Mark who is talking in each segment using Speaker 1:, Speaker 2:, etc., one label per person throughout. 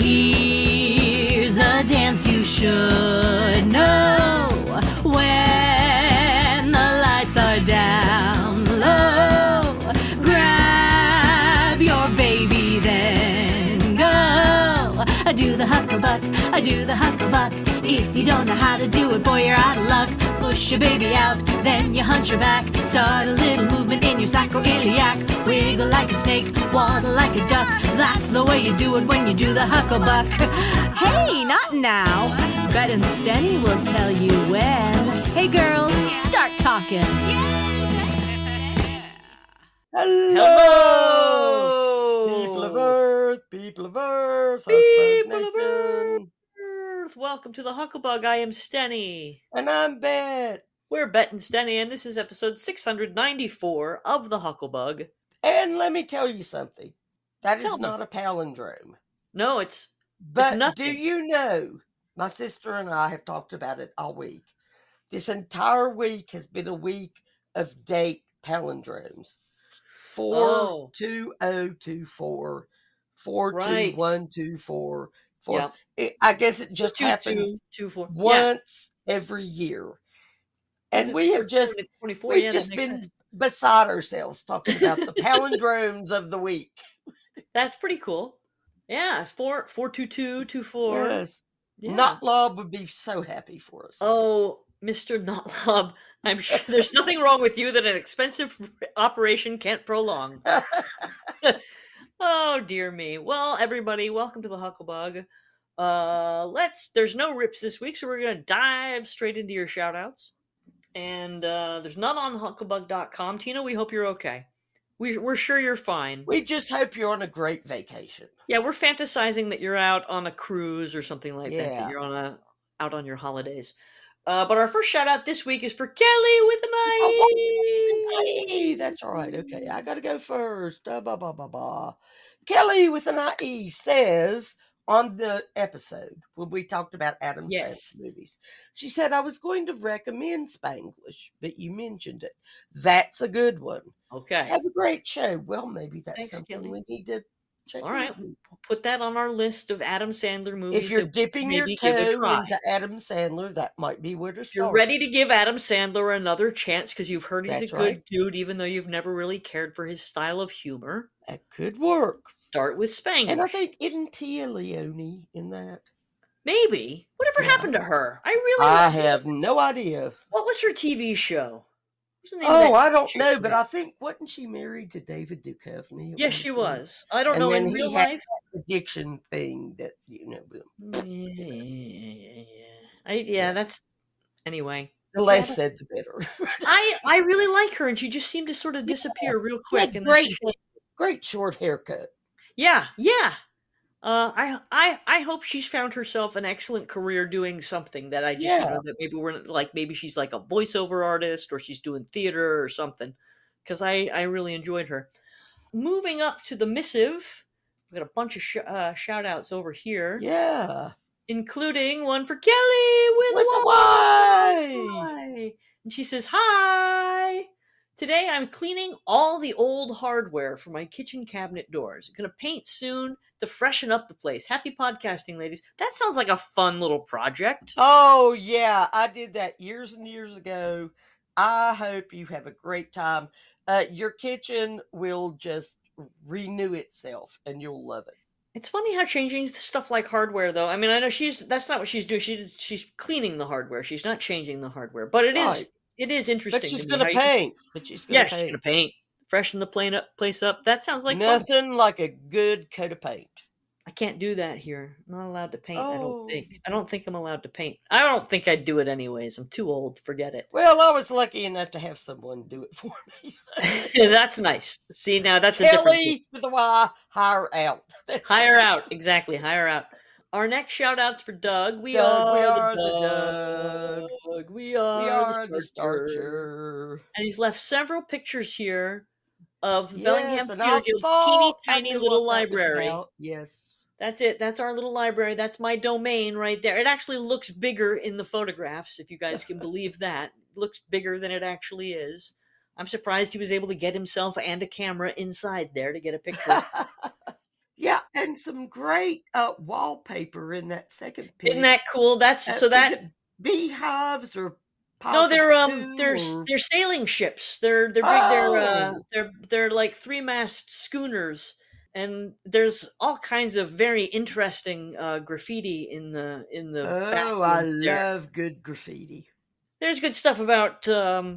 Speaker 1: Here's a dance you should know. When the lights are down low, grab your baby, then go. I do the hucklebuck, I do the hucklebuck. If you don't know how to do it, boy, you're out of luck. Push your baby out, then you hunch your back. Start a little movement in your sacroiliac. Wiggle like a snake, waddle like a duck. That's the way you do it when you do the hucklebuck. Hey, not now. Bet and Stenny will tell you when. Hey, girls, start talking.
Speaker 2: Hello! People of Earth, people of Earth,
Speaker 3: People of Earth. Welcome to the Hucklebug. I am Stenny.
Speaker 2: And I'm Bet.
Speaker 3: We're Bet and Stenny, and this is episode 694 of the Hucklebug.
Speaker 2: And let me tell you something. That
Speaker 3: Tell
Speaker 2: is
Speaker 3: me.
Speaker 2: not a palindrome.
Speaker 3: No, it's
Speaker 2: But
Speaker 3: nothing.
Speaker 2: do you know, my sister and I have talked about it all week. This entire week has been a week of date palindromes. 42024, 42124.
Speaker 3: Yeah.
Speaker 2: I guess it just happens
Speaker 3: 224.
Speaker 2: once every year. And we have just
Speaker 3: 24.
Speaker 2: we've
Speaker 3: Yeah,
Speaker 2: just
Speaker 3: that makes
Speaker 2: been
Speaker 3: sense.
Speaker 2: beside ourselves talking about the palindromes of the week.
Speaker 3: That's pretty cool. Yeah, 42224.
Speaker 2: Yes.
Speaker 3: Yeah.
Speaker 2: Notlob would be so happy for us.
Speaker 3: Oh, Mr. Notlob, I'm sure there's nothing wrong with you that an expensive operation can't prolong. Oh, dear me. Well, everybody, welcome to the Hucklebug. There's no rips this week, so we're going to dive straight into your shout-outs. And there's none on hucklebug.com. Tina, we hope you're okay. We're sure you're fine.
Speaker 2: We just hope you're on a great vacation.
Speaker 3: Yeah, we're fantasizing that you're out on a cruise or something like that
Speaker 2: Yeah.
Speaker 3: you're out on your holidays. But our first shout-out this week is for Kelly with an I.
Speaker 2: Oh, hey, that's all right. Okay, I got to go first. Kelly with an IE says on the episode when we talked about Adam
Speaker 3: Yes.
Speaker 2: Sandler movies, she said, I was going to recommend Spanglish, but you mentioned it. That's a good one.
Speaker 3: Okay.
Speaker 2: Have a great show. Well, maybe that's
Speaker 3: Thanks,
Speaker 2: something
Speaker 3: Kelly.
Speaker 2: we need to check
Speaker 3: All right.
Speaker 2: out.
Speaker 3: Put that on our list of Adam Sandler movies.
Speaker 2: If you're
Speaker 3: that
Speaker 2: dipping your
Speaker 3: maybe give a
Speaker 2: toe
Speaker 3: try.
Speaker 2: into Adam Sandler, that might be where to
Speaker 3: If you're
Speaker 2: start.
Speaker 3: ready to give Adam Sandler another chance because you've heard he's
Speaker 2: That's
Speaker 3: a good
Speaker 2: right.
Speaker 3: dude, even though you've never really cared for his style of humor,
Speaker 2: That could work.
Speaker 3: start with Spanglish.
Speaker 2: And I think, isn't Tia Leone in that?
Speaker 3: Maybe. Whatever
Speaker 2: Yeah.
Speaker 3: happened to her?
Speaker 2: I have no idea.
Speaker 3: What was her TV show? What's the name of
Speaker 2: Oh,
Speaker 3: that
Speaker 2: I
Speaker 3: TV
Speaker 2: don't
Speaker 3: show?
Speaker 2: know, but I think, wasn't she married to David Duchovny? at
Speaker 3: Yes,
Speaker 2: one
Speaker 3: she
Speaker 2: point?
Speaker 3: was. I don't
Speaker 2: And
Speaker 3: know
Speaker 2: then
Speaker 3: in
Speaker 2: he
Speaker 3: real
Speaker 2: had
Speaker 3: life.
Speaker 2: Addiction thing that,
Speaker 3: Yeah, that's anyway.
Speaker 2: the less said the better.
Speaker 3: I really like her, and she just seemed to sort of disappear real quick. And then
Speaker 2: Great short haircut.
Speaker 3: yeah. I hope she's found herself an excellent career doing something that I just that maybe she's like a voiceover artist or she's doing theater or something, because I really enjoyed her. Moving up to the missive, we've got a bunch of shout outs over here,
Speaker 2: Yeah.
Speaker 3: including one for Kelly with
Speaker 2: a Y.
Speaker 3: And she says, hi. Today I'm cleaning all the old hardware for my kitchen cabinet doors. Gonna paint soon to freshen up the place. Happy podcasting, ladies. That sounds like a fun little project.
Speaker 2: Oh, yeah. I did that years and years ago. I hope you have a great time. Your kitchen will just renew itself and you'll love it.
Speaker 3: It's funny how changing stuff like hardware, though. I mean, I know that's not what she's doing. She's cleaning the hardware. She's not changing the hardware. But it is interesting.
Speaker 2: But she's
Speaker 3: to
Speaker 2: going to paint.
Speaker 3: she's going to paint. Freshen the place up. That sounds like
Speaker 2: nothing
Speaker 3: fun.
Speaker 2: like a good coat of paint.
Speaker 3: I can't do that here. I'm not allowed to paint, I don't
Speaker 2: Oh.
Speaker 3: think. I don't think I'm allowed to paint. I don't think I'd do it anyways. I'm too old. Forget it.
Speaker 2: Well, I was lucky enough to have someone do it for me. So.
Speaker 3: That's nice. See, now that's a different thing.
Speaker 2: Kelly with a Y, hire out.
Speaker 3: Hire out. Exactly. Hire out. Our next shout out's for Doug. We are the Doug. We are the Starcher. And he's left several pictures here of the Bellingham Theater Guild's teeny tiny little library.
Speaker 2: Yes.
Speaker 3: That's it. That's our little library. That's my domain right there. It actually looks bigger in the photographs, if you guys can believe that. It looks bigger than it actually is. I'm surprised he was able to get himself and a camera inside there to get a picture.
Speaker 2: Yeah, and some great wallpaper in that second pic.
Speaker 3: Isn't that cool? That's so
Speaker 2: Is
Speaker 3: that
Speaker 2: it beehives or
Speaker 3: no,
Speaker 2: piles of
Speaker 3: they're
Speaker 2: poo or
Speaker 3: they're sailing ships. They're big.
Speaker 2: oh
Speaker 3: They're like 3-mast schooners, and there's all kinds of very interesting graffiti in the
Speaker 2: oh I
Speaker 3: bathroom there.
Speaker 2: love good graffiti.
Speaker 3: There's good stuff about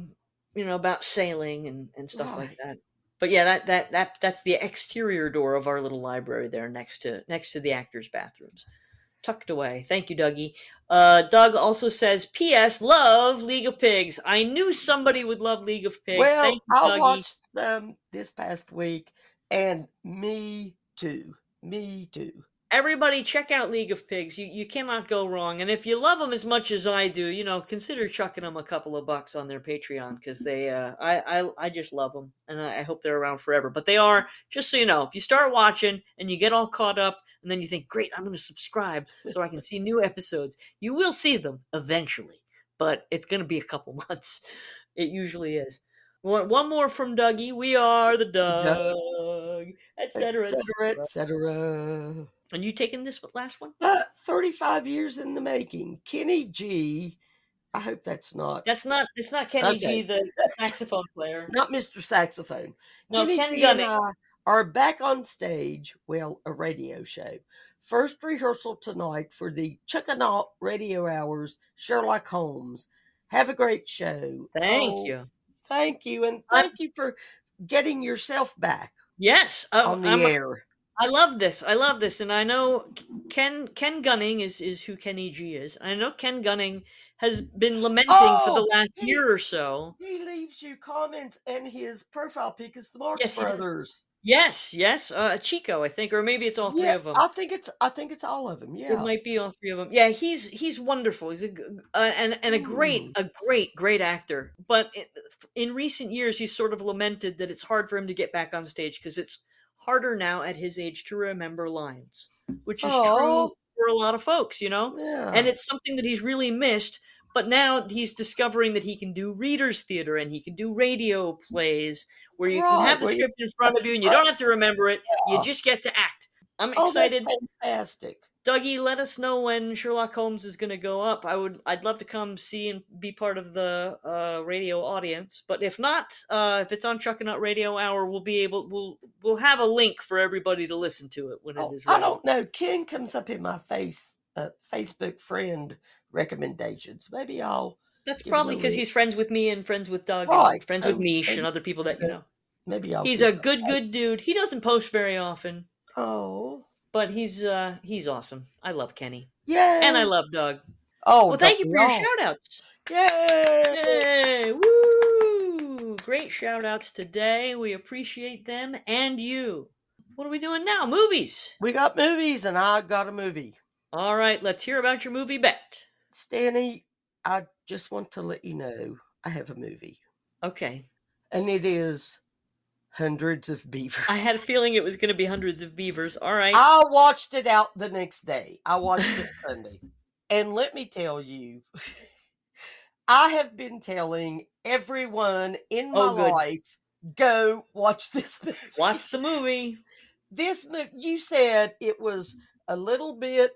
Speaker 3: about sailing and stuff like
Speaker 2: Right.
Speaker 3: that. But yeah, that's the exterior door of our little library there next to the actors' bathrooms. Tucked away. Thank you, Dougie. Doug also says, P.S. Love League of Pigs. I knew somebody would love League of Pigs.
Speaker 2: Well,
Speaker 3: Thank you,
Speaker 2: I
Speaker 3: Dougie.
Speaker 2: watched them this past week, and me too. Me too.
Speaker 3: Everybody, check out League of Pigs. You cannot go wrong. And if you love them as much as I do, consider chucking them a couple of bucks on their Patreon, because they, I just love them, and I hope they're around forever. But they are, just so you know, if you start watching and you get all caught up, and then you think, great, I'm going to subscribe so I can see new episodes, you will see them eventually. But it's going to be a couple months. It usually is. One more from Dougie. We are the Doug, etc., etc.
Speaker 2: etc.
Speaker 3: And you taking this last one?
Speaker 2: 35 years in the making. Kenny G. I hope that's not.
Speaker 3: It's not Kenny
Speaker 2: Okay.
Speaker 3: G, the saxophone player.
Speaker 2: Not Mr. Saxophone.
Speaker 3: No,
Speaker 2: Kenny
Speaker 3: Ken
Speaker 2: G
Speaker 3: Gunning.
Speaker 2: and I are back on stage. Well, a radio show. First rehearsal tonight for the Chuckanaut Radio Hours, Sherlock Holmes. Have a great show.
Speaker 3: Thank you.
Speaker 2: Thank you. And thank you for getting yourself back
Speaker 3: Yes.
Speaker 2: on the air.
Speaker 3: I love this. And I know Ken Gunning is who Kenny G is. I know Ken Gunning has been lamenting for the last year or so.
Speaker 2: He leaves you comments, and his profile pic is the Marx
Speaker 3: Yes,
Speaker 2: Brothers.
Speaker 3: Yes. Chico, I think, or maybe it's all three of them.
Speaker 2: I think it's all of them. Yeah,
Speaker 3: it might be all three of them. Yeah, he's wonderful. He's a great actor. But in recent years, he's sort of lamented that it's hard for him to get back on stage because it's harder now at his age to remember lines, which is true for a lot of folks,
Speaker 2: Yeah.
Speaker 3: And it's something that he's really missed. But now he's discovering that he can do readers theater and he can do radio plays where you can have the script in front of you and you don't have to remember it. Yeah. You just get to act. I'm excited.
Speaker 2: That's fantastic.
Speaker 3: Dougie, let us know when Sherlock Holmes is going to go up. I'd love to come see and be part of the radio audience. But if not, if it's on Chuckanaut Radio Hour, we'll have a link for everybody to listen to it when it is ready.
Speaker 2: I don't know. Ken comes up in my Facebook friend recommendations. Maybe I'll.
Speaker 3: That's probably because he's friends with me and friends with Doug, and friends with Mish and other people that you know.
Speaker 2: Maybe I'll.
Speaker 3: He's a good dude. He doesn't post very often.
Speaker 2: Oh.
Speaker 3: But he's awesome. I love Kenny.
Speaker 2: Yeah.
Speaker 3: And I love Doug.
Speaker 2: Oh,
Speaker 3: well, thank you for your shout-outs.
Speaker 2: Yay!
Speaker 3: Woo! Great shout-outs today. We appreciate them and you. What are we doing now? Movies.
Speaker 2: We got movies, and I got a movie.
Speaker 3: All right, let's hear about your movie bet.
Speaker 2: Stanley, I just want to let you know I have a movie.
Speaker 3: Okay.
Speaker 2: And it is Hundreds of Beavers.
Speaker 3: I had a feeling it was going to be Hundreds of Beavers. All right.
Speaker 2: I watched it out the next day. I watched it Sunday. And let me tell you, I have been telling everyone in my life, go watch this movie.
Speaker 3: Watch the movie.
Speaker 2: This movie, you said it was a little bit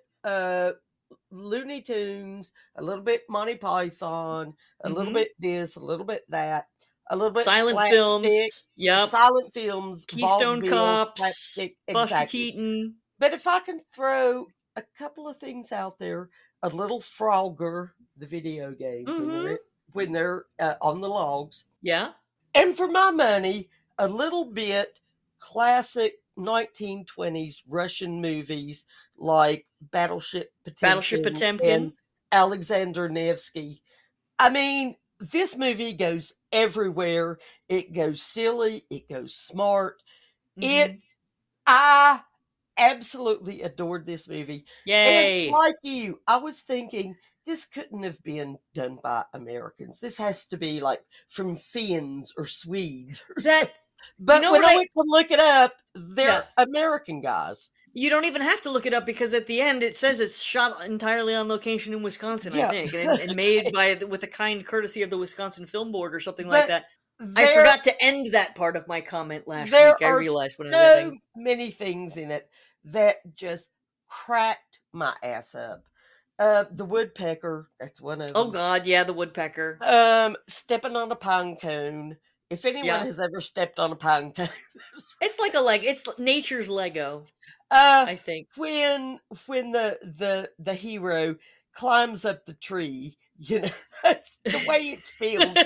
Speaker 2: Looney Tunes, a little bit Monty Python, a little bit this, a little bit that. A little bit
Speaker 3: silent
Speaker 2: slapstick,
Speaker 3: films,
Speaker 2: silent films,
Speaker 3: Keystone Cops,
Speaker 2: slapstick,
Speaker 3: Buster Keaton.
Speaker 2: But if I can throw a couple of things out there, a little Frogger, the video game, when they're on the logs, and for my money, a little bit classic 1920s Russian movies like Battleship Potemkin, and Alexander Nevsky. I mean, this movie goes everywhere. It goes silly. It goes smart. I absolutely adored this movie.
Speaker 3: Yay!
Speaker 2: And like you, I was thinking this couldn't have been done by Americans. This has to be like from Finns or Swedes. But when I went to look it up, they're American guys.
Speaker 3: You don't even have to look it up because at the end it says it's shot entirely on location in Wisconsin, I think, and made with the kind courtesy of the Wisconsin Film Board or something like that. I forgot to end that part of my comment last week. I realized when I was
Speaker 2: so many things in it. that just cracked my ass up. The woodpecker, that's one of them.
Speaker 3: Oh God, yeah, the woodpecker.
Speaker 2: Stepping on a pine cone. If anyone has ever stepped on a pine cone,
Speaker 3: it's like it's nature's Lego. I think
Speaker 2: when the hero climbs up the tree, that's the way it's filmed.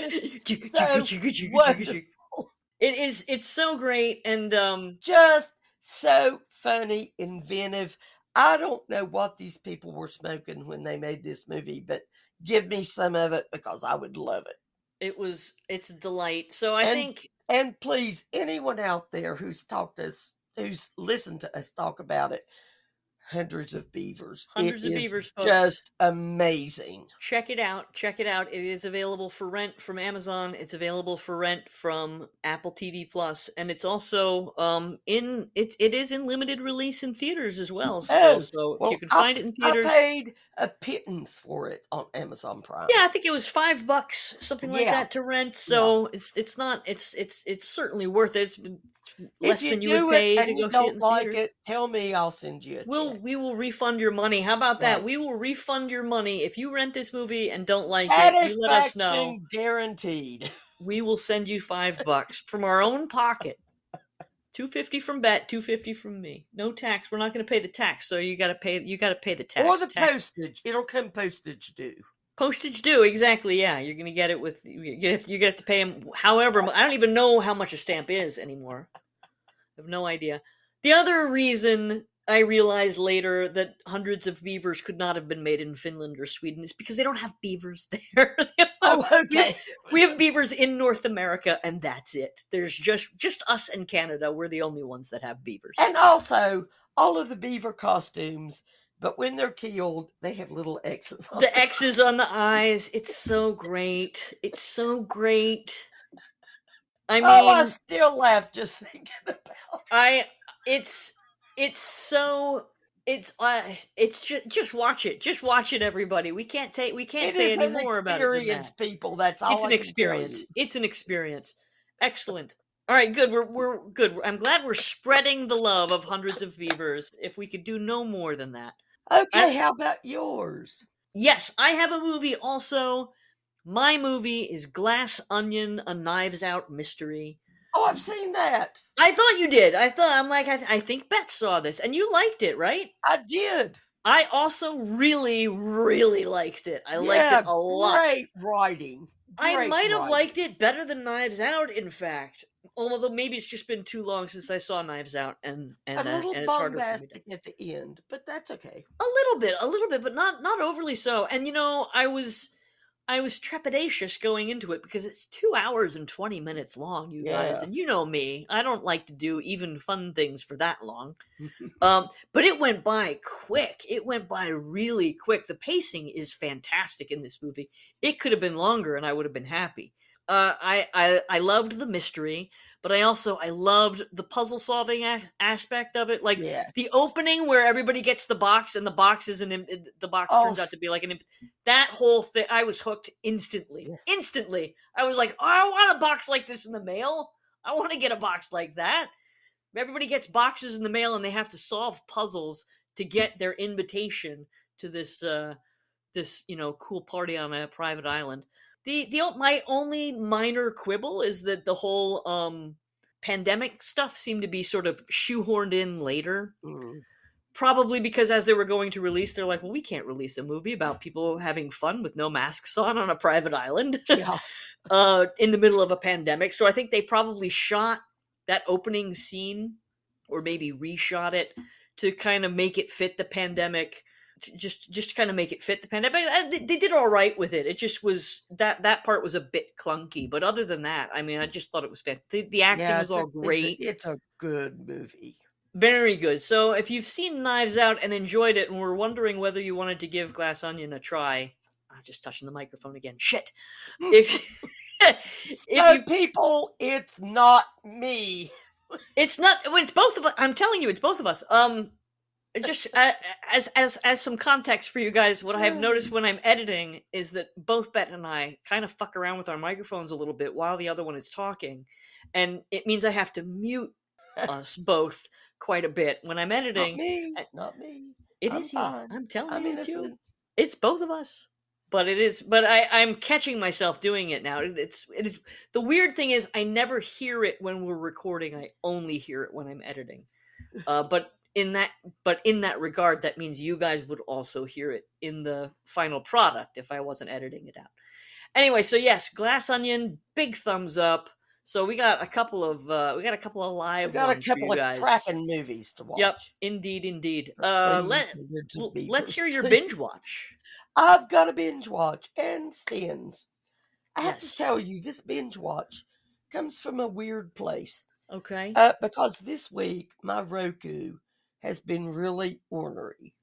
Speaker 3: It's so great and
Speaker 2: just so funny, inventive. I don't know what these people were smoking when they made this movie, but give me some of it because I would love it.
Speaker 3: It's a delight. So I think,
Speaker 2: and please, anyone out there who's listened to us talk about it, Hundreds of Beavers.
Speaker 3: Hundreds of Beavers, folks.
Speaker 2: Just amazing.
Speaker 3: Check it out. It is available for rent from Amazon. It's available for rent from Apple TV Plus, and it's also it is in limited release in theaters as well. Still, so you can find it in theaters.
Speaker 2: I paid a pittance for it on Amazon Prime.
Speaker 3: Yeah, I think it was $5, something like that, to rent. So it's not it's certainly worth it. It's less than you would pay to go see it in theaters.
Speaker 2: Tell me, I'll send you a check.
Speaker 3: We will refund your money. How about that? Right. We will refund your money if you rent this movie and don't like it. You let us know.
Speaker 2: Guaranteed.
Speaker 3: We will send you $5 from our own pocket. $2.50 from Bet, $2.50 from me. No tax. We're not going to pay the tax, so you got to pay the tax
Speaker 2: or the postage. It'll come postage due.
Speaker 3: Postage due, exactly. Yeah, you're going to get it with you get to pay them. However, I don't even know how much a stamp is anymore. I have no idea. The other reason I realized later that Hundreds of Beavers could not have been made in Finland or Sweden is because they don't have beavers there.
Speaker 2: Okay.
Speaker 3: We have beavers in North America, and that's it. There's just us and Canada. We're the only ones that have beavers.
Speaker 2: And also, all of the beaver costumes, but when they're killed, they have little X's on
Speaker 3: the X's on the eyes. It's so great. It's so great. I mean,
Speaker 2: I still laugh just thinking about it.
Speaker 3: It's just watch it. Just watch it, everybody. We can't say any more about it than that.
Speaker 2: People, that's all.
Speaker 3: It's an experience. It's an experience. Excellent. All right, good. We're good. I'm glad we're spreading the love of Hundreds of Beavers. If we could do no more than that.
Speaker 2: Okay, how about yours?
Speaker 3: Yes, I have a movie also. My movie is Glass Onion, a Knives Out mystery.
Speaker 2: Oh, I've seen that.
Speaker 3: I thought you did. I think Bet saw this, and you liked it, right?
Speaker 2: I did.
Speaker 3: I also really, really liked it. I liked it a lot.
Speaker 2: Great writing.
Speaker 3: I might have liked it better than Knives Out, in fact. Although maybe it's just been too long since I saw Knives Out, and
Speaker 2: a little bombastic at the end, but that's okay.
Speaker 3: A little bit, but not overly so. And I was trepidatious going into it because it's 2 hours and 20 minutes long, you guys. And you know me, I don't like to do even fun things for that long. But it went by quick. It went by really quick. The pacing is fantastic in this movie. It could have been longer and I would have been happy. I loved the mystery, but I loved the puzzle solving aspect of it. Like the opening where everybody gets the box and the box turns out to be like that whole thing. I was hooked instantly. Instantly. I was like, oh, I want a box like this in the mail. I want to get a box like that. Everybody gets boxes in the mail and they have to solve puzzles to get their invitation to this cool party on a private island. My only minor quibble is that the whole pandemic stuff seemed to be sort of shoehorned in later. Probably because as they were going to release, they're like, well, we can't release a movie about people having fun with no masks on a private island in the middle of a pandemic. So I think they probably shot that opening scene or maybe reshot it to kind of make it fit the pandemic. Just kind of make it fit the pandemic. They did all right with it. It just was that part was a bit clunky, but other than that, I mean, I just thought it was fantastic. The acting was all great.
Speaker 2: It's a good movie.
Speaker 3: Very good. So if you've seen Knives Out and enjoyed it, and were wondering whether you wanted to give Glass Onion a try, I'm just touching the microphone again. Shit.
Speaker 2: People, it's not me.
Speaker 3: It's not. It's both of us. I'm telling you, it's both of us. Just as some context for you guys, what I have noticed when I'm editing is that both Bet and I kind of fuck around with our microphones a little bit while the other one is talking, and it means I have to mute us both quite a bit when I'm editing.
Speaker 2: Not me.
Speaker 3: It is you. I'm telling you,
Speaker 2: innocent.
Speaker 3: It's both of us. But I'm catching myself doing it now. It is the weird thing is I never hear it when we're recording. I only hear it when I'm editing. But in that regard, that means you guys would also hear it in the final product if I wasn't editing it out. Anyway, so yes, Glass Onion, big thumbs up. So we got a couple of live. We got
Speaker 2: a couple of cracking movies to watch.
Speaker 3: Yep, indeed. Let's hear your binge watch.
Speaker 2: I've got a binge watch, and Stans. I have to tell you, this binge watch comes from a weird place.
Speaker 3: Okay.
Speaker 2: Because this week my Roku has been really ornery.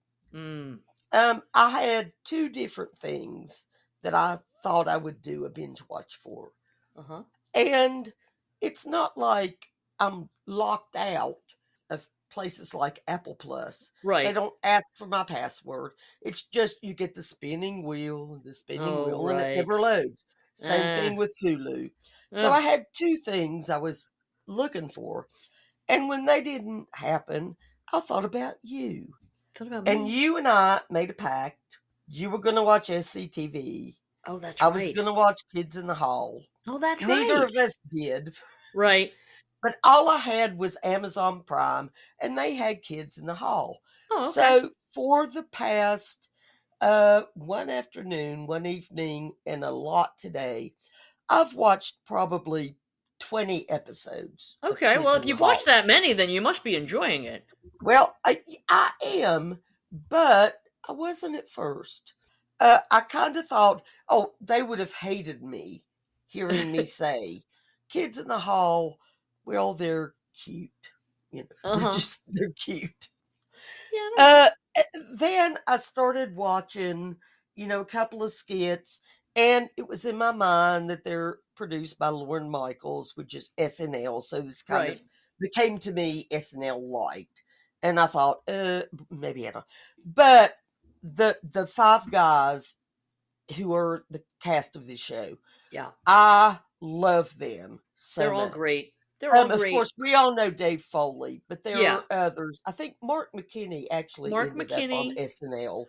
Speaker 2: I had two different things that I thought I would do a binge watch for.
Speaker 3: Uh-huh.
Speaker 2: And it's not like I'm locked out of places like Apple Plus.
Speaker 3: Right.
Speaker 2: They don't ask for my password. It's just you get the spinning wheel and and it never loads. Same thing with Hulu. So I had two things I was looking for. And when they didn't happen, I thought about you. And you and I made a pact. You were going to watch SCTV.
Speaker 3: Oh, that's
Speaker 2: right. I
Speaker 3: was
Speaker 2: going to watch Kids in the Hall.
Speaker 3: Oh, that's
Speaker 2: Neither of us did.
Speaker 3: Right.
Speaker 2: But all I had was Amazon Prime, and they had Kids in the Hall.
Speaker 3: Oh, okay.
Speaker 2: So for the past one afternoon, one evening, and a lot today, I've watched probably 20 episodes.
Speaker 3: Okay, well, if you've watched that many, then you must be enjoying it.
Speaker 2: Well, I am, but I wasn't at first. I kind of thought, they would have hated me hearing me say, Kids in the Hall, well, they're cute. You know, they're cute.
Speaker 3: Yeah.
Speaker 2: Then I started watching, a couple of skits, and it was in my mind that they're produced by Lorne Michaels, which is SNL. So this kind of became to me SNL light. And I thought, maybe I don't. But the five guys who are the cast of this show, I love them so
Speaker 3: They're all
Speaker 2: much.
Speaker 3: great. They're all great.
Speaker 2: Of course, we all know Dave Foley, but there are others. I think Mark McKinney actually ended up on SNL.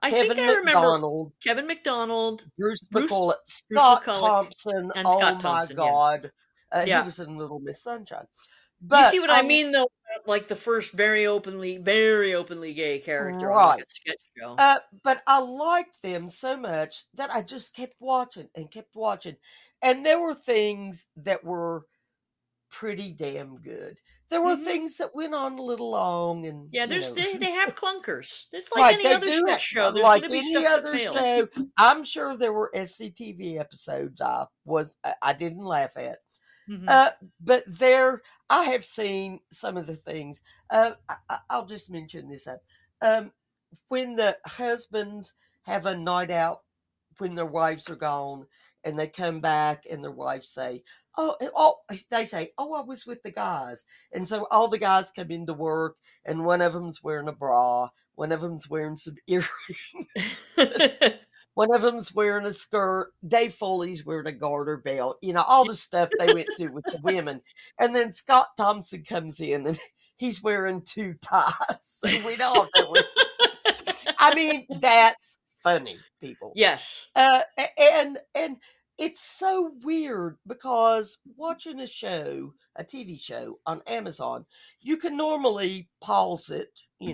Speaker 3: Kevin McDonald,
Speaker 2: Bruce McCulloch, Scott Thompson.
Speaker 3: And
Speaker 2: oh
Speaker 3: Scott
Speaker 2: my
Speaker 3: Thompson,
Speaker 2: God, he was in Little Miss Sunshine.
Speaker 3: But you see what I mean, though? Like the first very openly gay character on a sketch show.
Speaker 2: But I liked them so much that I just kept watching, and there were things that were pretty damn good. There were things that went on a little long, and
Speaker 3: they have clunkers. It's like any other sketch show. There's
Speaker 2: like
Speaker 3: any
Speaker 2: any other show. I'm sure there were SCTV episodes I didn't laugh at. But I have seen some of the things. I'll just mention this when the husbands have a night out when their wives are gone, and they come back and their wives say, they say, I was with the guys. And so all the guys come into work, and one of them's wearing a bra, one of them's wearing some earrings. One of them's wearing a skirt. Dave Foley's wearing a garter belt. All the stuff they went through with the women. And then Scott Thompson comes in, and he's wearing two ties. So we know that. I mean, that's funny, people.
Speaker 3: Yes.
Speaker 2: And it's so weird because watching a TV show on Amazon, you can normally pause it,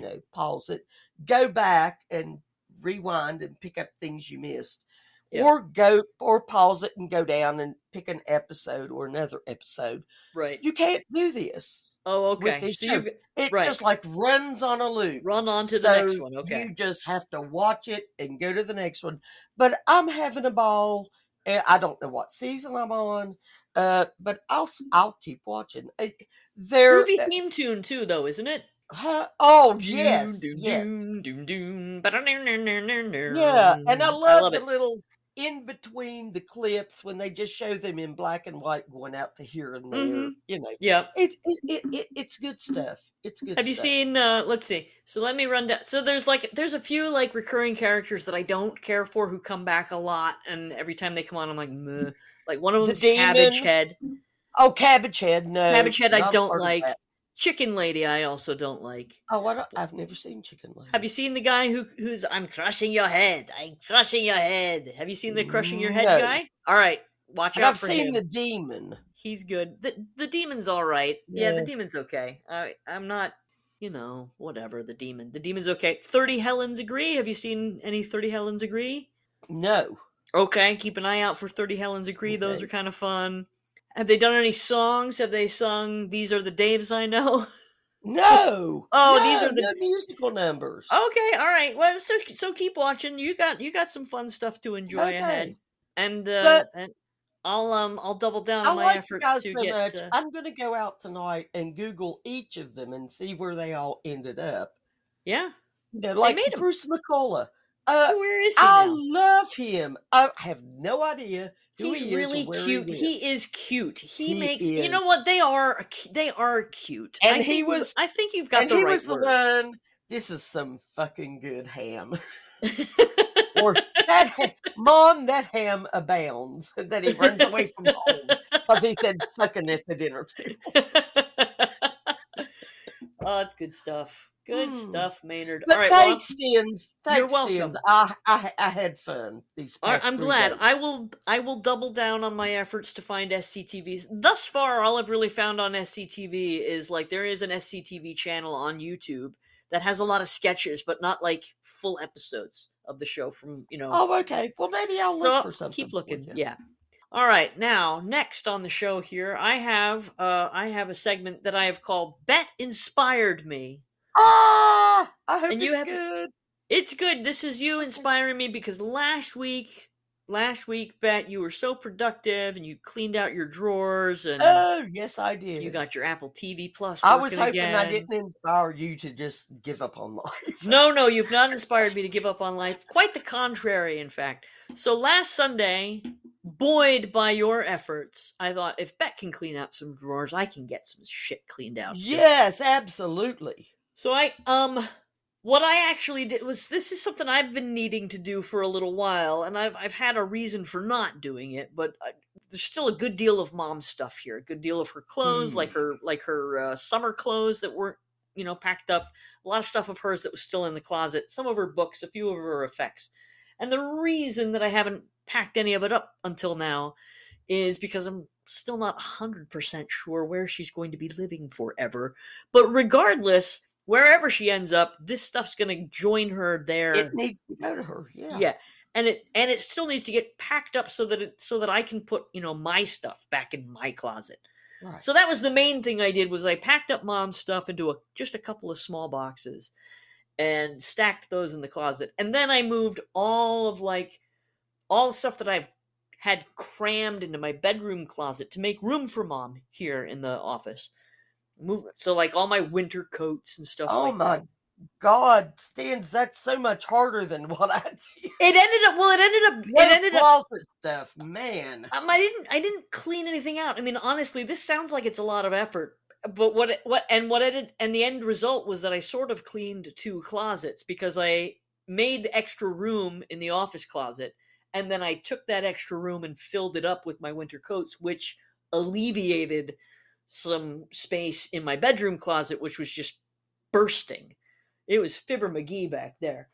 Speaker 2: go back and rewind and pick up things you missed, or pause it and go down and pick an episode or another episode.
Speaker 3: Right.
Speaker 2: You can't do this.
Speaker 3: Oh, okay.
Speaker 2: It just like runs on a loop.
Speaker 3: Run on to the next one. Okay.
Speaker 2: You just have to watch it and go to the next one. But I'm having a ball. I don't know what season I'm on, but I'll keep watching.
Speaker 3: Groovy theme tune too, though, isn't it?
Speaker 2: Oh, yes. Yes. Yeah, and I love the little in between the clips when they just show them in black and white going out to here and there.
Speaker 3: Yeah.
Speaker 2: It's good stuff. It's good.
Speaker 3: Have you seen? Let's see. So let me run down. So there's a few recurring characters that I don't care for who come back a lot, and every time they come on, I'm like, meh. Like one of them's Cabbage Head.
Speaker 2: Oh, Cabbage Head. No,
Speaker 3: Cabbage Head. I don't like. Chicken Lady, I also don't like.
Speaker 2: Oh, I've never seen Chicken Lady.
Speaker 3: Have you seen the guy who's I'm crushing your head? I'm crushing your head. Have you seen the crushing your head guy? All right, watch out for him.
Speaker 2: I've seen the Demon.
Speaker 3: He's good. The Demon's all right. Yeah, the Demon's okay. I'm not, whatever. The Demon's okay. 30 Helens Agree. Have you seen any 30 Helens Agree?
Speaker 2: No.
Speaker 3: Okay, keep an eye out for 30 Helens Agree. Okay. Those are kind of fun. Have they done any songs? Have they sung These Are the Daves I Know?
Speaker 2: No.
Speaker 3: These are
Speaker 2: the musical numbers.
Speaker 3: Okay, all right. Well, so keep watching. You got some fun stuff to enjoy ahead. And I'll double down on my efforts to get.
Speaker 2: I'm going to go out tonight and Google each of them and see where they all ended up.
Speaker 3: Yeah.
Speaker 2: Like Bruce McCullough.
Speaker 3: Where is he
Speaker 2: I
Speaker 3: now?
Speaker 2: love him. I have no idea who
Speaker 3: He's
Speaker 2: he is.
Speaker 3: Really cute.
Speaker 2: He
Speaker 3: is cute. He makes. Is. You know what? They are cute.
Speaker 2: And
Speaker 3: I think you've got the right word. He was the one.
Speaker 2: This is some fucking good ham. Or Mom, that ham abounds. That he runs away from home because he said fucking at the dinner table.
Speaker 3: Oh, it's good stuff. Good stuff, Maynard.
Speaker 2: But
Speaker 3: all right,
Speaker 2: thanks, Stins.
Speaker 3: You're welcome.
Speaker 2: I had fun.
Speaker 3: I'm glad. Days. I will double down on my efforts to find SCTVs. Thus far, all I've really found on SCTV is like there is an SCTV channel on YouTube that has a lot of sketches, but not like full episodes of the show from.
Speaker 2: Oh, okay. Well, maybe I'll look for something.
Speaker 3: Keep looking. Yeah. All right. Now, next on the show here, I have a segment that I have called "Bet Inspired Me."
Speaker 2: I hope it's good.
Speaker 3: It's good. This is you inspiring me because last week, Bet, you were so productive and you cleaned out your drawers and
Speaker 2: oh, yes, I did.
Speaker 3: You got your Apple TV Plus.
Speaker 2: I was hoping I didn't inspire you to just give up on life.
Speaker 3: No, you've not inspired me to give up on life. Quite the contrary, in fact. So last Sunday, buoyed by your efforts, I thought if Bet can clean out some drawers, I can get some shit cleaned out.
Speaker 2: Yes, absolutely.
Speaker 3: So what I actually did was, this is something I've been needing to do for a little while, and I've had a reason for not doing it, but there's still a good deal of Mom's stuff here, a good deal of her clothes, like her summer clothes that weren't, packed up, a lot of stuff of hers that was still in the closet, some of her books, a few of her effects. And the reason that I haven't packed any of it up until now is because I'm still not 100% sure where she's going to be living forever. But regardless, wherever she ends up, this stuff's going to join her there.
Speaker 2: It needs to go to her, yeah.
Speaker 3: Yeah, and it still needs to get packed up so that I can put my stuff back in my closet. Right. So that was the main thing I did, was I packed up Mom's stuff into just a couple of small boxes and stacked those in the closet, and then I moved all the stuff that I've had crammed into my bedroom closet to make room for Mom here in the office. So like all my winter coats and stuff.
Speaker 2: Oh my God, Stans, that's so much harder than what I did.
Speaker 3: It ended up
Speaker 2: closet stuff, man.
Speaker 3: I didn't clean anything out. I mean, honestly, this sounds like it's a lot of effort, but the end result was that I sort of cleaned 2 closets because I made extra room in the office closet, and then I took that extra room and filled it up with my winter coats, which alleviated some space in my bedroom closet, which was just bursting. It was Fibber McGee back there.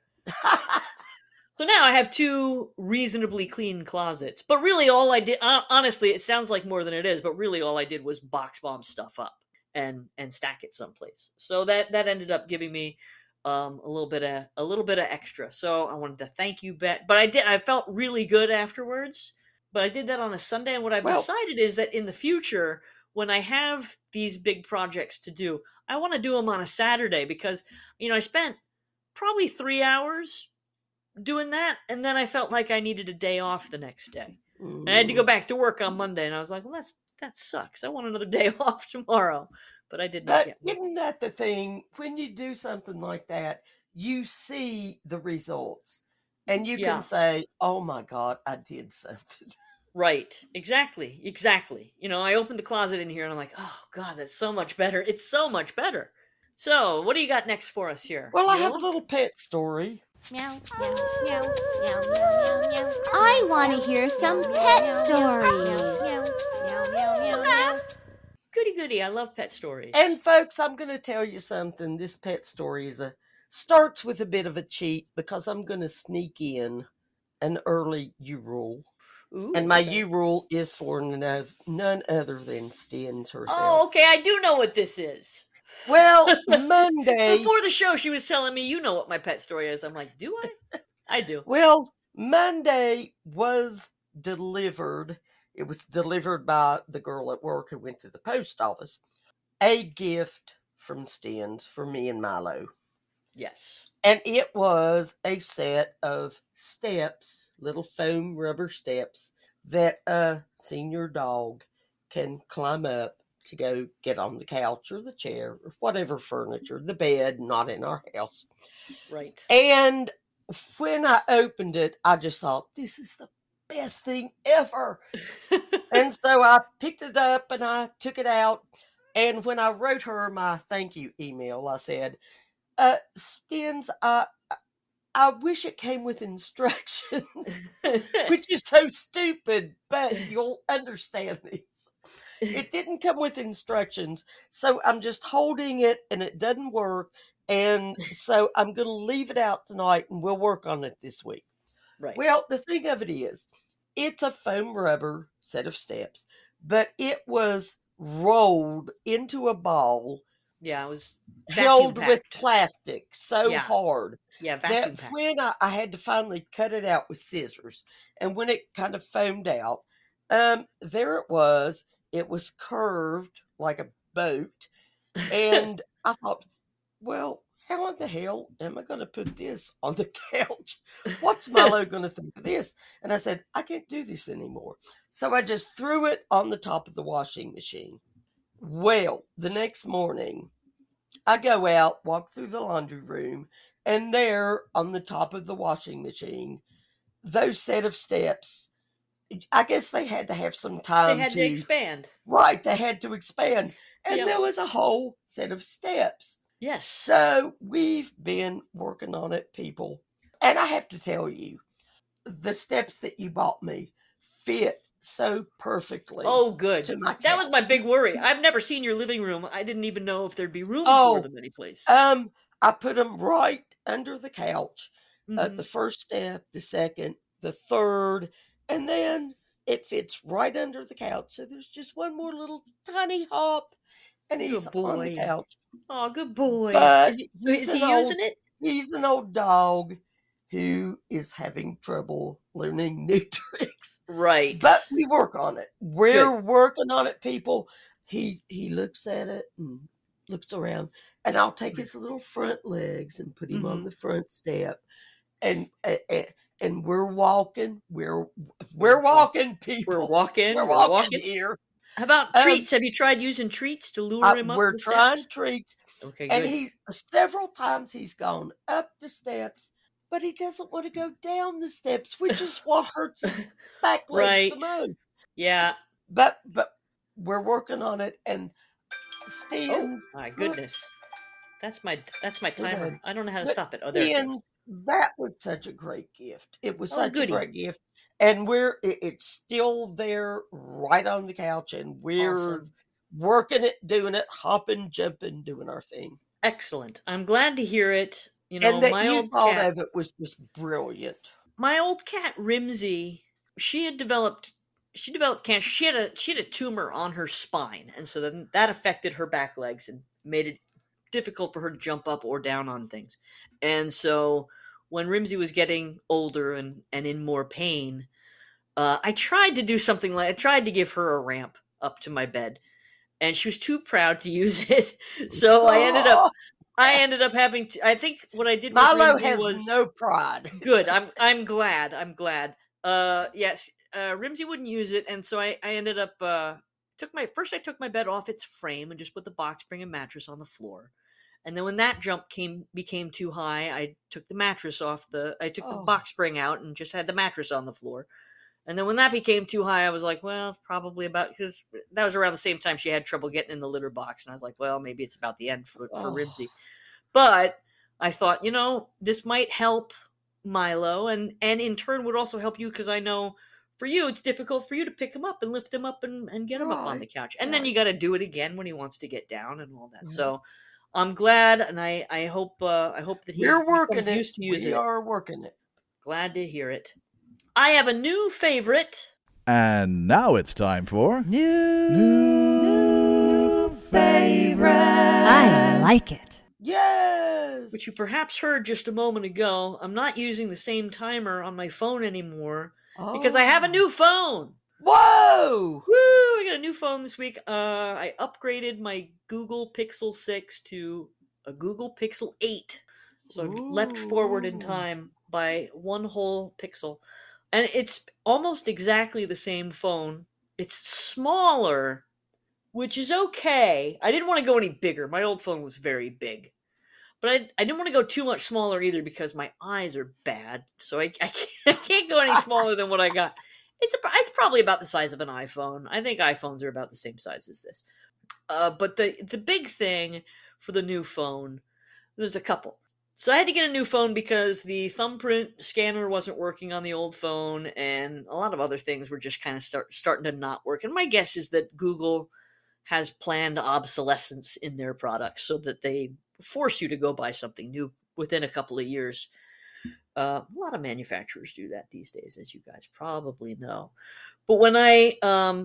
Speaker 3: So now I have 2 reasonably clean closets. But really all I did, honestly, it sounds like more than it is, but really all I did was box Bomb stuff up and stack it someplace. So that ended up giving me a little bit of extra. So I wanted to thank you, Bet. But I felt really good afterwards. But I did that on a Sunday, and what I've decided is that in the future, when I have these big projects to do, I want to do them on a Saturday because, I spent probably 3 hours doing that, and then I felt like I needed a day off the next day. And I had to go back to work on Monday, and I was like, well, that sucks. I want another day off tomorrow. But I did not get one.
Speaker 2: Isn't that the thing? When you do something like that, you see the results, and you can say, oh my God, I did something.
Speaker 3: Right. Exactly. I opened the closet in here and I'm like, oh God, that's so much better. It's so much better. So what do you got next for us here?
Speaker 2: Well, I have a little pet story.
Speaker 4: Meow, meow, meow, meow, meow, meow. I want to hear some pet stories.
Speaker 3: goody. I love pet stories.
Speaker 2: And folks, I'm going to tell you something. This pet story starts with a bit of a cheat because I'm going to sneak in an early U-Rule.
Speaker 3: Ooh,
Speaker 2: and my U-Rule is for none other than Stins herself.
Speaker 3: Oh, okay. I do know what this is.
Speaker 2: Well, Monday...
Speaker 3: Before the show, she was telling me, you know what my pet story is. I'm like, do I? I do.
Speaker 2: Well, Monday was delivered. It was delivered by the girl at work who went to the post office. A gift from Stins for me and Milo.
Speaker 3: Yes.
Speaker 2: And it was a set of steps, little foam rubber steps, that a senior dog can climb up to go get on the couch or the chair or whatever furniture, the bed, not in our house.
Speaker 3: Right.
Speaker 2: And when I opened it, I just thought, this is the best thing ever. And so I picked it up and I took it out. And when I wrote her my thank you email, I said, Stins, I wish it came with instructions, which is so stupid, but you'll understand these. It didn't come with instructions, so I'm just holding it and it doesn't work. And so I'm going to leave it out tonight and we'll work on it this week.
Speaker 3: Right.
Speaker 2: Well, the thing of it is, it's a foam rubber set of steps, but it was rolled into a ball.
Speaker 3: Yeah, it was
Speaker 2: held with plastic so hard
Speaker 3: that
Speaker 2: when I had to finally cut it out with scissors, and when it kind of foamed out, there it was. It was curved like a boat, and I thought, well, how in the hell am I going to put this on the couch? What's Milo going to think of this? And I said, I can't do this anymore. So I just threw it on the top of the washing machine. Well, the next morning, I go out, walk through the laundry room, and there on the top of the washing machine, those set of steps, I guess they had to have some time.
Speaker 3: They had to expand.
Speaker 2: Right, they had to expand. And there was a whole set of steps.
Speaker 3: Yes.
Speaker 2: So we've been working on it, people. And I have to tell you, the steps that you bought me fit so perfectly.
Speaker 3: Oh, good. That was my big worry. I've never seen your living room. I didn't even know if there'd be room for them anyplace.
Speaker 2: I put them right under the couch. The first step, the second, the third, and then it fits right under the couch. So there's just one more little tiny hop, and he's on the couch.
Speaker 3: Oh, good boy.
Speaker 2: But
Speaker 3: is he using it?
Speaker 2: He's an old dog who is having trouble learning new tricks.
Speaker 3: Right.
Speaker 2: But we work on it. We're working on it, people. He looks at it and looks around, and I'll take his little front legs and put him on the front step, and we're walking. We're walking, people.
Speaker 3: We're walking
Speaker 2: here.
Speaker 3: How about treats? Have you tried using treats to lure him up?
Speaker 2: We're trying treats.
Speaker 3: Okay,
Speaker 2: and
Speaker 3: good.
Speaker 2: Several times he's gone up the steps, but he doesn't want to go down the steps, which is what hurts his back legs the most.
Speaker 3: Yeah.
Speaker 2: But we're working on it, and Stins.
Speaker 3: Oh my goodness. That's my timer. I don't know how to stop it. Oh, there it goes.
Speaker 2: That was such a great gift. It was such a great gift. And it's still there right on the couch, and we're working it, doing it, hopping, jumping, doing our thing.
Speaker 3: Excellent. I'm glad to hear it. You know,
Speaker 2: and that you thought of it was just brilliant.
Speaker 3: My old cat Rimsey, she developed cancer. She had a tumor on her spine, and so then that affected her back legs and made it difficult for her to jump up or down on things. And so when Rimsey was getting older and in more pain, I tried to do something I tried to give her a ramp up to my bed, and she was too proud to use it. So I ended up having to. I think what I did with
Speaker 2: Milo
Speaker 3: Rimsey was
Speaker 2: no pride.
Speaker 3: Good. I'm glad. Yes. Rimsey wouldn't use it, and so I ended up I took my bed off its frame and just put the box spring and mattress on the floor. And then when that jump became too high, I took the mattress off the box spring out and just had the mattress on the floor. And then when that became too high, I was like, well, it's probably because that was around the same time she had trouble getting in the litter box. And I was like, well, maybe it's about the end for Rimsey. But I thought, this might help Milo and in turn would also help you, because I know for you, it's difficult for you to pick him up and lift him up and get him up on the couch. And then you got to do it again when he wants to get down and all that. Mm-hmm. So I'm glad, and I hope that he becomes used to using it.
Speaker 2: We are working it.
Speaker 3: Glad to hear it. I have a new favorite.
Speaker 5: And now it's time for
Speaker 1: New favorite. I like it.
Speaker 2: Yes!
Speaker 3: Which you perhaps heard just a moment ago. I'm not using the same timer on my phone anymore because I have a new phone.
Speaker 2: Whoa!
Speaker 3: Woo! I got a new phone this week. I upgraded my Google Pixel 6 to a Google Pixel 8. So I've leapt forward in time by one whole pixel. And it's almost exactly the same phone. It's smaller, which is okay. I didn't want to go any bigger. My old phone was very big. But I didn't want to go too much smaller either because my eyes are bad. So I can't go any smaller than what I got. It's probably about the size of an iPhone. I think iPhones are about the same size as this. But the big thing for the new phone, there's a couple. So I had to get a new phone because the thumbprint scanner wasn't working on the old phone, and a lot of other things were just kind of starting to not work. And my guess is that Google has planned obsolescence in their products so that they force you to go buy something new within a couple of years. A lot of manufacturers do that these days, as you guys probably know. But when you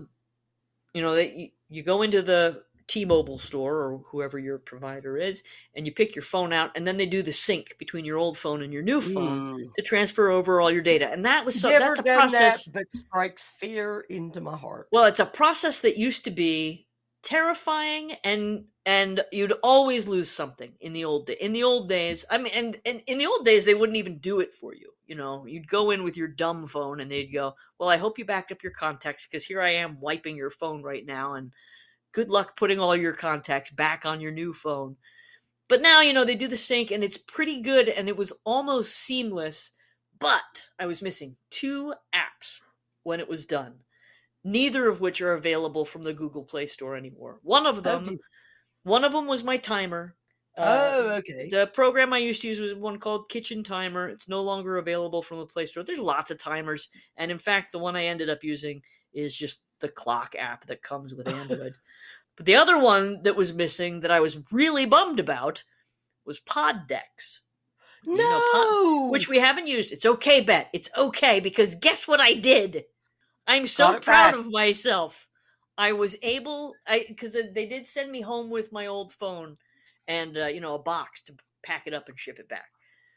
Speaker 3: go into the T-Mobile store or whoever your provider is, and you pick your phone out, and then they do the sync between your old phone and your new phone to transfer over all your data. And that was that's a process
Speaker 2: that strikes fear into my heart.
Speaker 3: Well, it's a process that used to be terrifying, and you'd always lose something in the old days. I mean, and in the old days, they wouldn't even do it for you. You know, you'd go in with your dumb phone, and they'd go, "Well, I hope you backed up your contacts because here I am wiping your phone right now, and good luck putting all your contacts back on your new phone." But now, they do the sync, and it's pretty good, and it was almost seamless. But I was missing 2 apps when it was done, neither of which are available from the Google Play Store anymore. One of them was my timer.
Speaker 2: Okay.
Speaker 3: The program I used to use was one called Kitchen Timer. It's no longer available from the Play Store. There's lots of timers, and in fact, the one I ended up using is just the clock app that comes with Android. But the other one that was missing that I was really bummed about was Poddex.
Speaker 2: No!
Speaker 3: Which we haven't used. It's okay, Bet. It's okay, because guess what I did? I'm so proud of myself. I was able, because they did send me home with my old phone and, a box to pack it up and ship it back.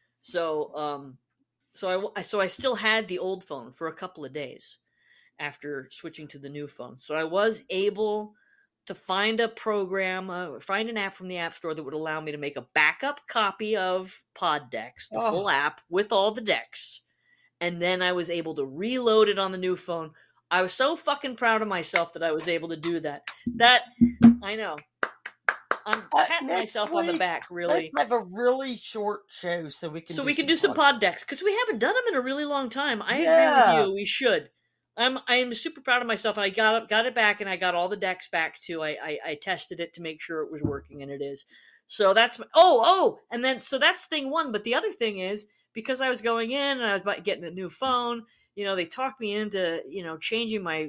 Speaker 3: So I still had the old phone for a couple of days after switching to the new phone. So I was able to find a program, find an app from the App Store that would allow me to make a backup copy of Poddex, the full app with all the decks. And then I was able to reload it on the new phone. I was so fucking proud of myself that I was able to do that. I know. I'm patting myself on the back, really.
Speaker 2: Let's have a really short show so we can
Speaker 3: do some Poddex, because we haven't done them in a really long time. I agree with you. We should. I'm super proud of myself. I got it back, and I got all the decks back too. I tested it to make sure it was working, and it is. So that's and then so that's thing one. But the other thing is, because I was going in and I was getting a new phone, they talked me into changing my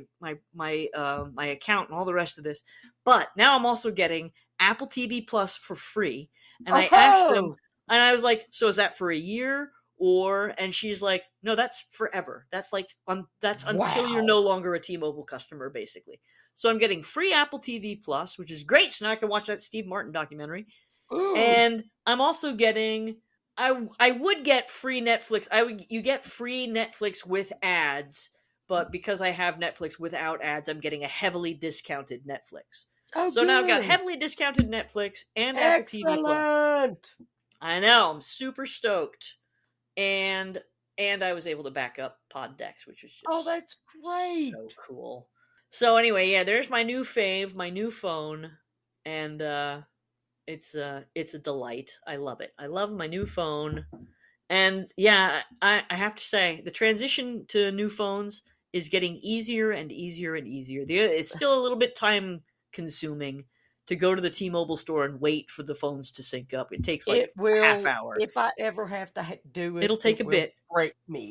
Speaker 3: account and all the rest of this. But now I'm also getting Apple TV Plus for free, and I asked them, and I was like, "So is that for a year?" And she's like, "No, that's forever. That's until you're no longer a T-Mobile customer, basically." So I'm getting free Apple TV Plus, which is great. So now I can watch that Steve Martin documentary. Ooh. And I'm also getting, I would get free Netflix. You get free Netflix with ads, but because I have Netflix without ads, I'm getting a heavily discounted Netflix. So now I've got heavily discounted Netflix and Apple TV Plus. I know, I'm super stoked. And I was able to back up Poddex, which was just
Speaker 2: that's great.
Speaker 3: So cool. So anyway, there's my new fave, my new phone, and it's a delight. I love it. I love my new phone. And I have to say, the transition to new phones is getting easier and easier and easier. It's still a little bit time consuming to go to the T-Mobile store and wait for the phones to sync up. It takes half hour.
Speaker 2: If I ever have to do it,
Speaker 3: it'll take a bit.
Speaker 2: Break me.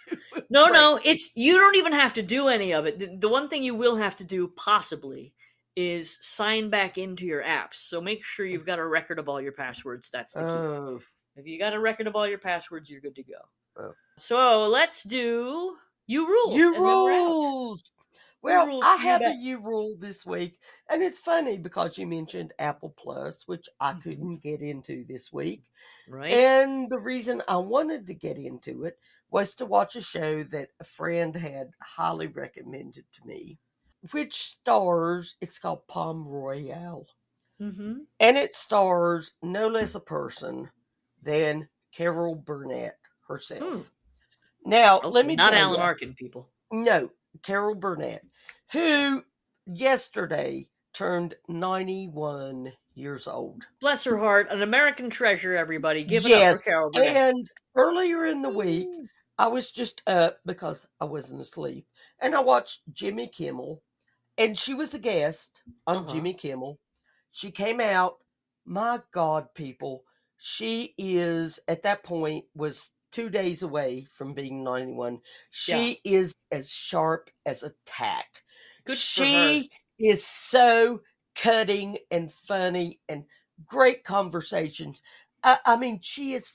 Speaker 3: No, it's you don't even have to do any of it. The one thing you will have to do possibly is sign back into your apps. So make sure you've got a record of all your passwords. That's the key. If you got a record of all your passwords, you're good to go. So let's do You Rules.
Speaker 2: You Rules. Well, I have a You Rule this week, and it's funny because you mentioned Apple Plus, which I couldn't get into this week.
Speaker 3: Right.
Speaker 2: And the reason I wanted to get into it was to watch a show that a friend had highly recommended to me, which stars, it's called Palm Royale.
Speaker 3: Mm-hmm.
Speaker 2: And it stars no less a person than Carol Burnett herself. Now, let me
Speaker 3: not
Speaker 2: tell
Speaker 3: Alan
Speaker 2: you,
Speaker 3: Arkin, people.
Speaker 2: No, Carol Burnett, who yesterday turned 91 years old.
Speaker 3: Bless her heart, an American treasure, everybody. Give it up for Carol Burnett.
Speaker 2: And earlier in the week, I was just up because I wasn't asleep, and I watched Jimmy Kimmel, and she was a guest on Jimmy Kimmel. She came out, my God, people, she is, at that point, was 2 days away from being 91. She is as sharp as a tack. She is so cutting and funny and great conversations. I mean, she is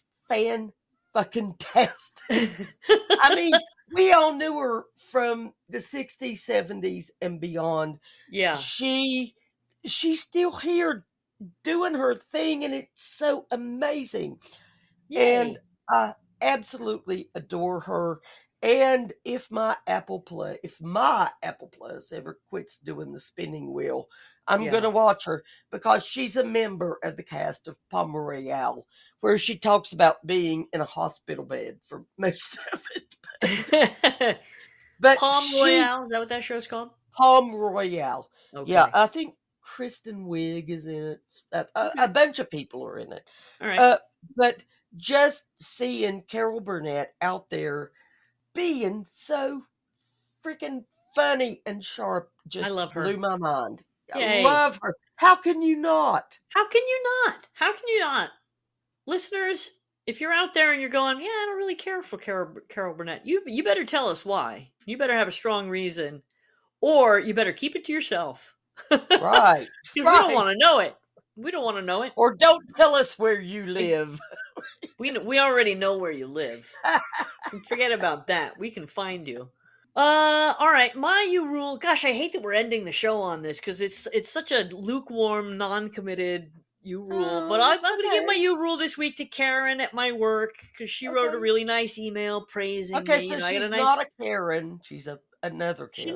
Speaker 2: fan-fucking-tastic. I mean, we all knew her from the 60s, 70s, and beyond.
Speaker 3: Yeah.
Speaker 2: She's still here doing her thing, and it's so amazing. Yay. And I absolutely adore her. And if my Apple Plus ever quits doing the spinning wheel, I'm going to watch her, because she's a member of the cast of Palm Royale, where she talks about being in a hospital bed for most of it. But
Speaker 3: Palm Royale, is that what that show's called?
Speaker 2: Palm Royale.
Speaker 3: Okay.
Speaker 2: Yeah, I think Kristen Wiig is in it. A bunch of people are in it.
Speaker 3: All right.
Speaker 2: But just seeing Carol Burnett out there being so freaking funny and sharp just blew my mind.
Speaker 3: Yay.
Speaker 2: I love her. How can you not?
Speaker 3: How can you not? How can you not? Listeners, if you're out there and you're going, yeah, I don't really care for Carol Burnett, you better tell us why. You better have a strong reason, or you better keep it to yourself.
Speaker 2: Right.
Speaker 3: Because we don't want to know it. We don't want to know it.
Speaker 2: Or don't tell us where you live.
Speaker 3: We already know where you live. Forget about that. We can find you. All right. My You Rule. Gosh, I hate that we're ending the show on this, because it's such a lukewarm, non-committed You Rule. But I'm going to give my You Rule this week to Karen at my work, because she wrote a really nice email praising me.
Speaker 2: Okay, so she's not a Karen. She's
Speaker 3: another Karen.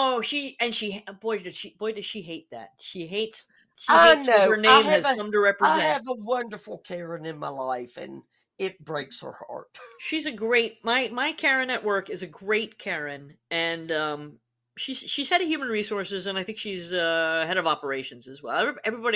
Speaker 3: Boy, does she hate that. She hates what her name has come to represent.
Speaker 2: I have a wonderful Karen in my life, and it breaks her heart.
Speaker 3: She's a great, my Karen at work is a great Karen, and she's head of human resources, and I think she's head of operations as well.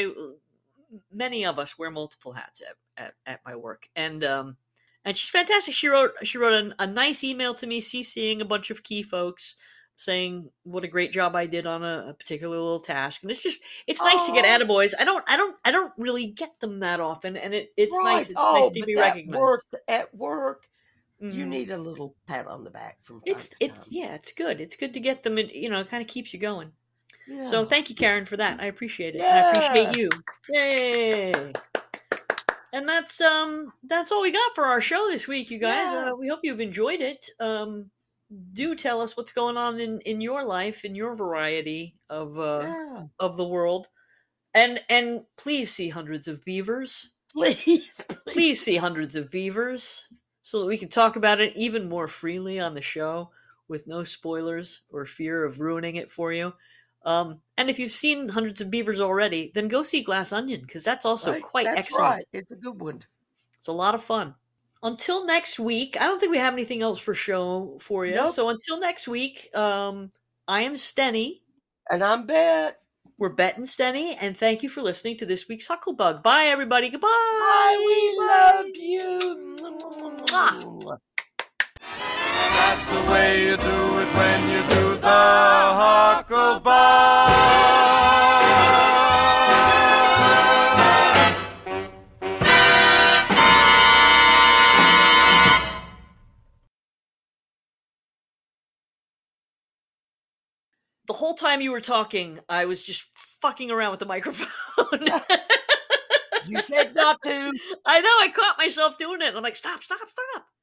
Speaker 3: Many of us wear multiple hats at my work, and she's fantastic. She wrote a nice email to me, CCing a bunch of key folks, saying what a great job I did on a particular little task. And it's nice to get attaboys. I don't really get them that often, and it's nice. It's nice to be recognized.
Speaker 2: At work, you need a little pat on the back from time to time.
Speaker 3: Yeah, it's good. It's good to get them. It kind of keeps you going. Yeah. So thank you, Karen, for that. I appreciate it. Yeah. And I appreciate you. Yay! And that's all we got for our show this week, you guys. Yeah. We hope you've enjoyed it. Do tell us what's going on in your life, in your variety of the world, and please see Hundreds of Beavers. Please see Hundreds of Beavers, so that we can talk about it even more freely on the show with no spoilers or fear of ruining it for you. And if you've seen Hundreds of Beavers already, then go see Glass Onion, because that's also quite excellent. Right.
Speaker 2: It's a good one.
Speaker 3: It's a lot of fun. Until next week, I don't think we have anything else for you. Nope. So until next week, I am Stenny.
Speaker 2: And I'm Bet.
Speaker 3: We're Bet and Stenny, and thank you for listening to this week's Hucklebug. Bye, everybody. Goodbye.
Speaker 2: Bye. We love you.
Speaker 3: Mwah.
Speaker 6: That's the way you do it when you do the Hucklebug.
Speaker 3: The whole time you were talking, I was just fucking around with the microphone.
Speaker 2: You said not to.
Speaker 3: I know, I caught myself doing it. I'm like, stop.